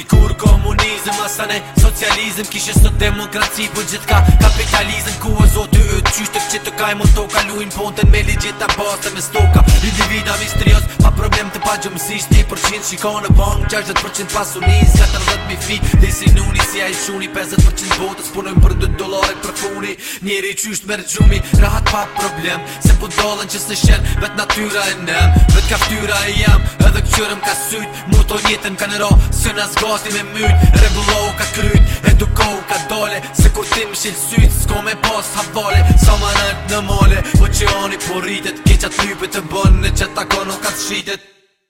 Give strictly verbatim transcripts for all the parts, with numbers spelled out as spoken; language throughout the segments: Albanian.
Dikur komunizm, asane socializm, kishe sot demokraci, po gjithka kapitalizm. Ku e zoti yt, qysh të qit të kaj mo toka, luin ponten me ligjeta baste me stoka. Individa misterios, pa problem të pa gjumësisht, një përqind shikon në bank, gjashtëdhjetë përqind pasunis, katërdhjetë mijë fi, disi nuni si a i shuni, pesëdhjetë përqind botës punojnë për dy dollare për funi. Njeri qysht merë gjumi, rahat pa problem, se po dollën që së shen, vet natyra e nem, vet kaftyra e jam, edhe këqyrëm ka syt, muto njetën ka nëro, së nas gati me myt, regullohu ka kryt, edukohu ka dole, se kur tim shil syt, s'ko me pas havale, sa ma nët në mole, oqeani po rritet, keqat lypet të bënë, në që takon o ka të shritet.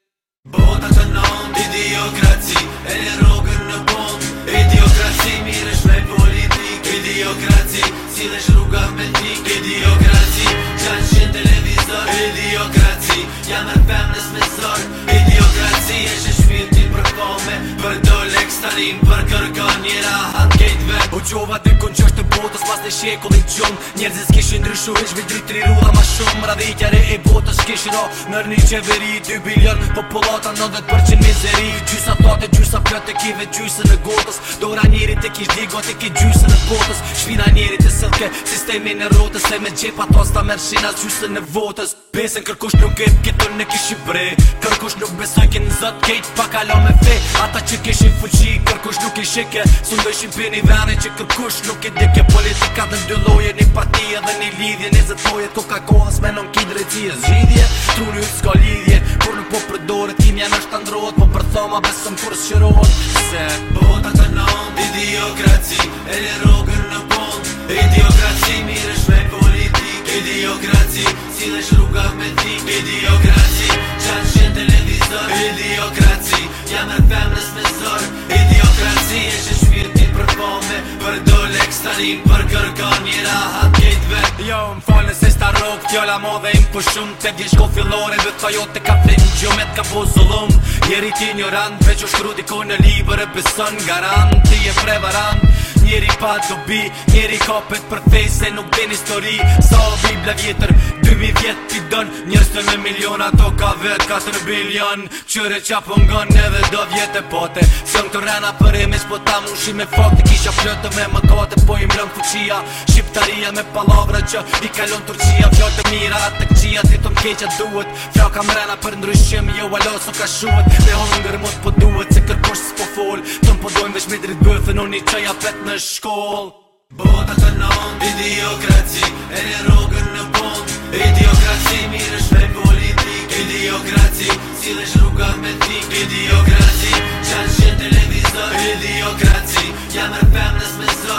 Bota të nëmë, idiokraci, e në rogën në bom, idiokraci, miresh me politik, idiokraci, silesh rruga me tik, idiokraci, qanë qenë televizor, idiokraci, jam e femnes me zor, idiokraci, eshe shpirtin për kome, për do lek starin, për kërkan njera hat kejtve. O qova dy kon qështë të botës pas në shekullin gjumë, njerëzis kishin ndryshu veç me dritri rruda ma shumë, radhitjare e botës kishin o, nër një qeveri, dy bilion, populata nëndhet përqind mizeri, gjysa tate, gjysa plët e kive gjysën në gotës, dora njerit e kish digo të ki gjysën në botës, shpina njerit e sëllke, sistemi në rotës, e me gjepa tos ta mershina gjysën në votës. Besën kërkush nuk e pëketën në kishi bre, kërkush nuk besoj ki në zët kejt pa kalo me fe, ata që kishin fuqi, kërkush nuk i shike, su ndëshin për një vene që kërkush nuk i dike, politika dhe dy loje, një partija dhe një lidhje, njëzët lojet, Coca-Cola s'menon ki drejtije zgjidhje, truni ut s'ka lidhje, kur nuk po përdore, timja nështë të ndrohet, po për thoma besëm kur s'qërohet, se bota të nëmë, idiokraci, e në rogën në bom, idiokraci, miresh me politik, idiokraci, silesh rruga me tik, idiokraci, qanë qenë televizor, idiokraci, jam e femnes me zor, idiokraci, eshe shpirtin për pome, për do lek starin, për kërkan njera hat kejtve. Jo, më falën se sta rog, fjolla mo dhe im për shumë, te vje shko fillore, dhe të jote ka flenë gjomet ka po zullum, jeri ti ignorant, veç o shkru diko në liber e beson garant, ti e prevarant, njeri pa dobi, njeri kapet për fej se nuk den histori, sa o bibla vjetër, dy mi vjet t'i don, njërës të me milion, ato ka vet katër bilion, qëre qa pëngon edhe do vjet e pote, se në të rena për e mes po ta mushi me fakte, kisha flëtë me më kate, po i mlën fuqia, shqiptaria me palavra që i kalon Turqia, fjallë të mira atë këqia, ti të mkeqa duhet, flaka mrena për ndryshim, jo alo s'o ka shuhet, me hongër mot po duhet, se kërkosh s'po fol, tëm po dojmë vesh me drit bëthën, unë i qaja pet në shkoll. Bota të nëmë, idiokraci, e në rogën në bom, idiokraci, miresh me politik, idiokraci, silesh rruga me tik, idiokraci, qanë qenë televizor, idiokraci, jam e femnes me zor.